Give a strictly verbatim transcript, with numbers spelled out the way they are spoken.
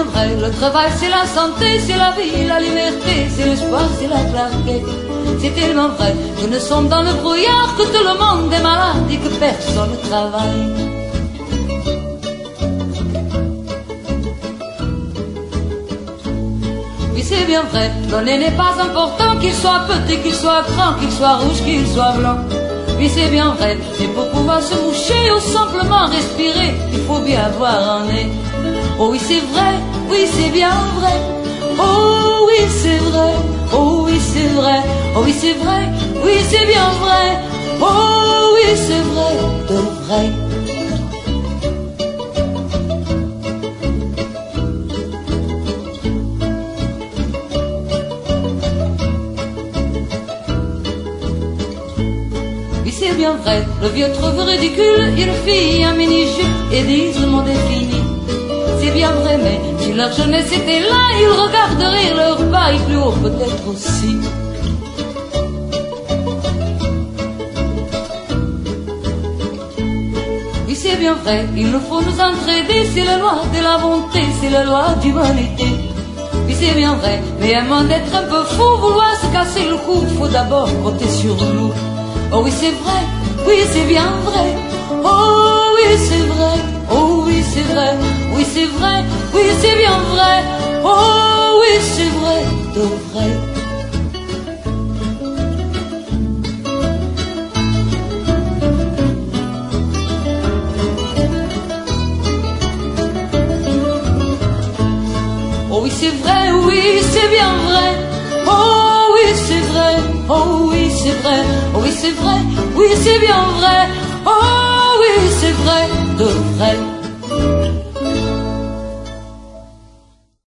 vrai, le travail c'est la santé, c'est la vie, la liberté, c'est l'espoir, c'est la clarté. C'est tellement vrai que nous sommes dans le brouillard, que tout le monde est malade et que personne ne travaille. Oui, c'est bien vrai, donner n'est pas important, qu'il soit petit, qu'il soit grand, qu'il soit rouge, qu'il soit blanc. Oui, c'est bien vrai, et pour pouvoir se moucher ou simplement respirer, il faut bien avoir un nez. Oh oui, c'est vrai, oui, c'est bien vrai. Oh oui, c'est vrai, oh oui, c'est vrai. Oh oui, c'est vrai, oui, c'est bien vrai. Oh oui, c'est vrai, de vrai. Oui, c'est bien vrai, le vieux trouve ridicule une fille, un mini-jupe et disent le monde est fini. C'est bien vrai, mais si leur jeunesse était là, ils regarderaient leur paille plus haut peut-être aussi. Oui, c'est bien vrai, il nous faut nous entraider, c'est la loi de la bonté, c'est la loi d'humanité. Oui, c'est bien vrai, mais à moins d'être un peu fou, vouloir se casser le cou, faut d'abord compter sur nous. Oh oui, c'est vrai, oui, c'est bien vrai. Oh oui, c'est vrai, oh oui, c'est vrai. Oui, c'est vrai, oui, c'est bien vrai. Oh oui, c'est vrai, de vrai. Oh oui, c'est vrai, oui, c'est bien vrai. Oh oui, c'est vrai, oh oui, c'est vrai. Oh oui, c'est vrai, oui, c'est bien vrai. Oh oui, c'est vrai, de vrai.